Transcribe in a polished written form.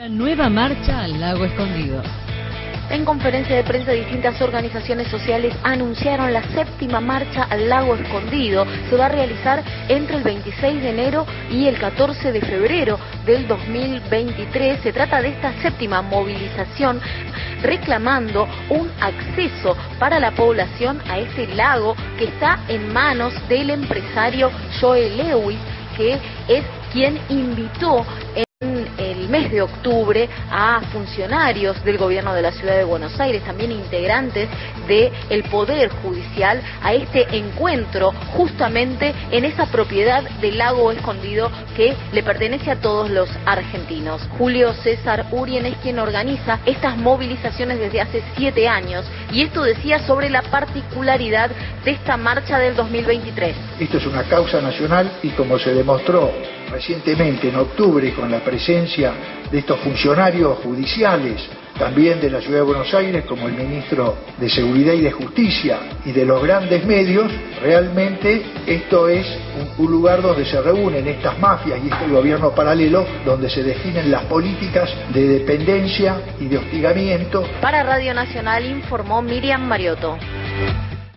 La nueva marcha al Lago Escondido. En conferencia de prensa, distintas organizaciones sociales anunciaron la séptima marcha al Lago Escondido. Se va a realizar entre el 26 de enero y el 14 de febrero del 2023. Se trata de esta séptima movilización reclamando un acceso para la población a este lago que está en manos del empresario Joe Lewis, que es quien invitó en el mes de octubre a funcionarios del gobierno de la ciudad de Buenos Aires, también integrantes del Poder Judicial, a este encuentro justamente en esa propiedad del Lago Escondido que le pertenece a todos los argentinos. Julio César Urien es quien organiza estas movilizaciones desde hace 7 años y esto decía sobre la particularidad de esta marcha del 2023. Esto es una causa nacional y como se demostró recientemente en octubre con la presencia de estos funcionarios judiciales, también de la Ciudad de Buenos Aires, como el ministro de Seguridad y de Justicia y de los grandes medios, realmente esto es un lugar donde se reúnen estas mafias y este gobierno paralelo, donde se definen las políticas de dependencia y de hostigamiento. Para Radio Nacional informó Miriam Mariotto.